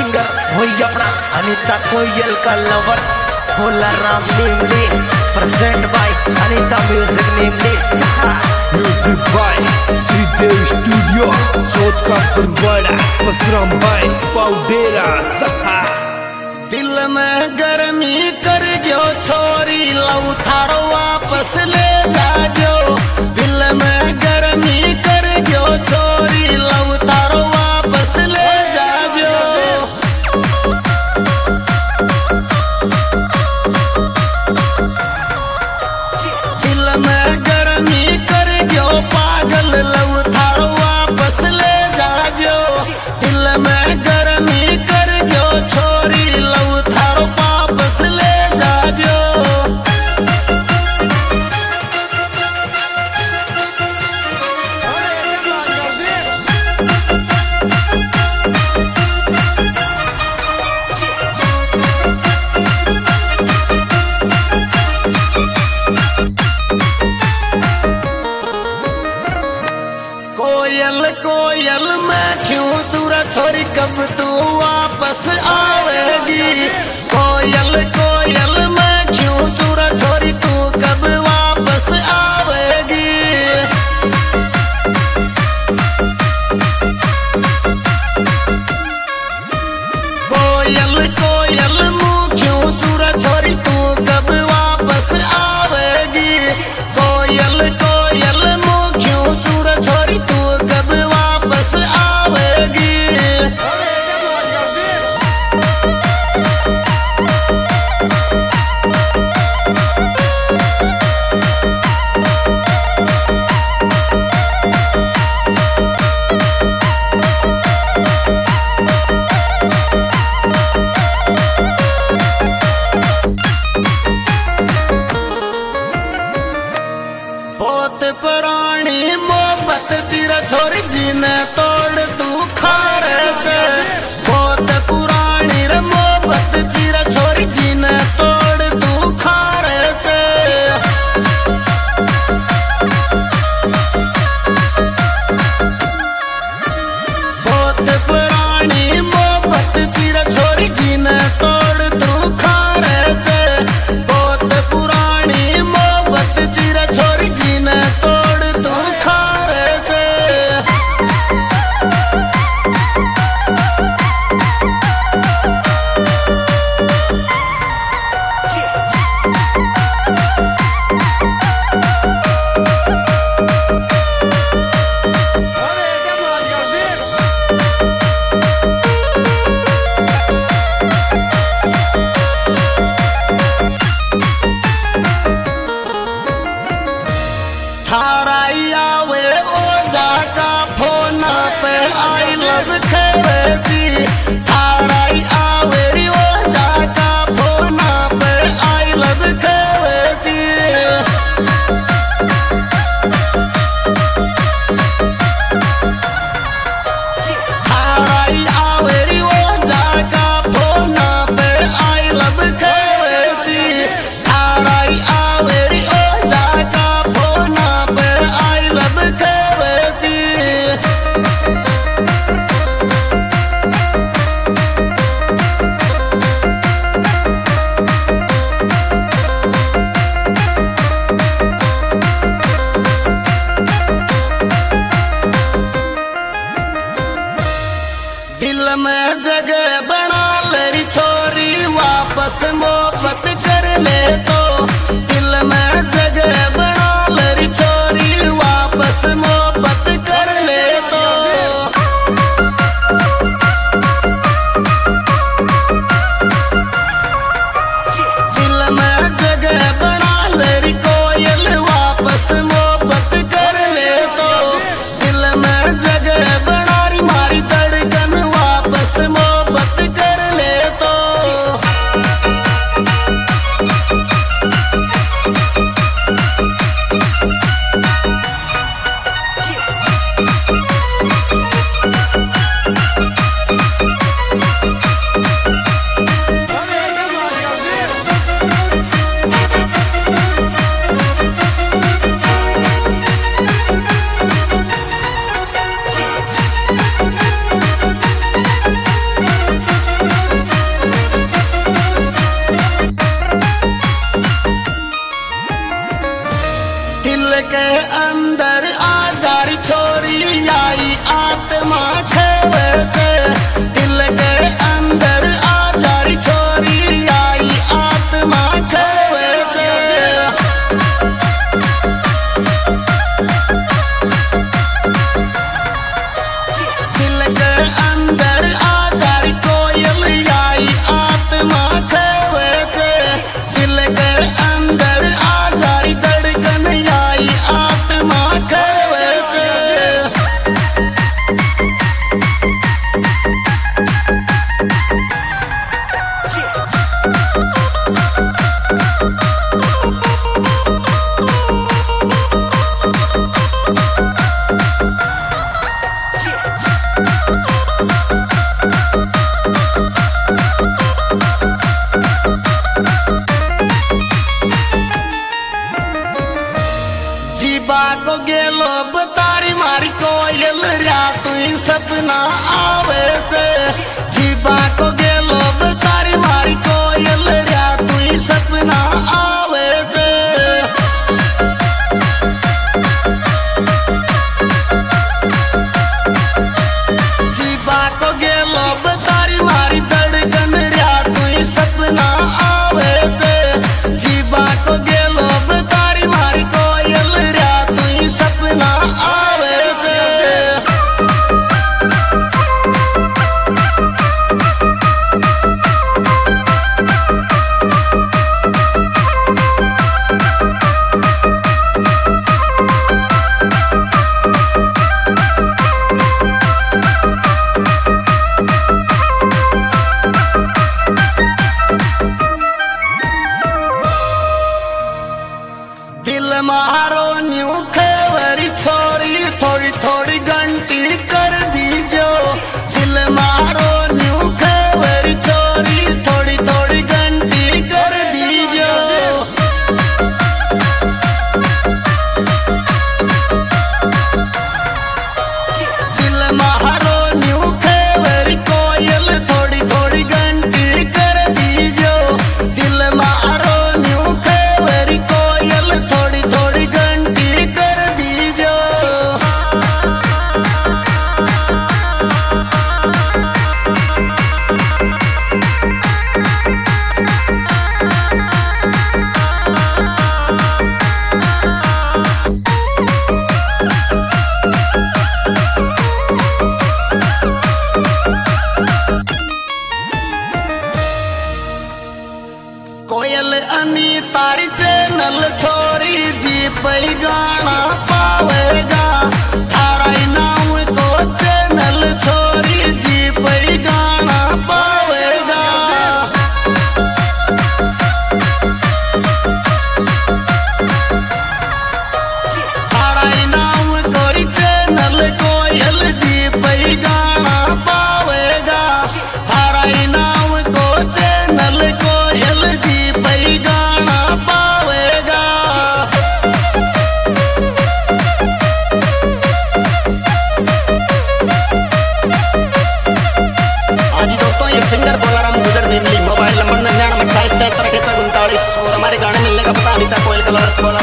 Singer वही अपना अनीता कोयल का लवर्स भोला राम नीमले प्रेजेंट बाय अनीता म्यूजिक नीमले म्यूजिक बाय श्रीदेव स्टूडियो चौथ का परवाड़ा पसराम बाय पाउडेरा सहा। दिल में गर्मी कर गयो छोरी लव थारो वापस ले जाजो। दिल में गर्मी कर गयो छोरी लव थारो वापस ले जाजो। दिल में गर्मी कर गयो पागल लव थारो वापस ले जाजो। दिल में गर्मी कर गयो छोरी लव थारो वापस ले जाजो। कोयल कोयल मैं क्यों चूरा छोरी कब तू वापस आवेगी। कोयल कोयल मैं क्यों चूरा छोरी तू कब वापस आवेगी। कोयल कोयल मुँह क्यों चूरा छोरी तू कब वापस आवेगी। कोयल कोयल मुँह क्यों चूरा छोरी तू कब वापस आवेगी। बहुत पुरानी मोहब्बत चिरा छोरी जीने तोड़ तू खारे से। बहुत पुरानी रे मोहब्बत चिरा छोरी जीने तोड़ तू खारे से। बहुत पुरानी मोहब्बत चिरा छोरी जीने तोड़ तू खारे से। बहुत पुरानी मोहब्बत चिरा छोरी जीने तोड़ तू खारे से। थाराई आवे ओ जाका फोना पे आई लव खेवेती। थाराई आवे री ओ जाका फोना पे आई लव खेवेती। थाराई आवे री ओ जाका फोना पे आई लव खेवेती। थाराई आवे री ओ जाका फोना पे आई लव खेवेती। दिल में जगह बना ले छोरी वापस मोहब्बत कर ले तो। दिल में जगह बना ले छोरी वापस मोहब्बत कर ले तो। दिल में जगह बना ले कोयल वापस मोहब्बत कर ले तो। दिल में जगह बना री मारी धड़कन वापस मोहब्बत कर ले तो। अनि तारी चैनल छोरी जी पई गाना पावेगा थारा नाम को चैनल छोरी जी पई गाना पावेगा थारा नाम कोई चैनल कोयल जी पई गाना पावेगा थारा नाम को चैनल कोयल जी पई गाना पावेगा आज दोस्तों ये सिंगर बोलाराम गुजर मेमली मोबाइल नंबर 99 28 73 39 और हमारे गाने मिलने का पता अनीता कोयल कलर्स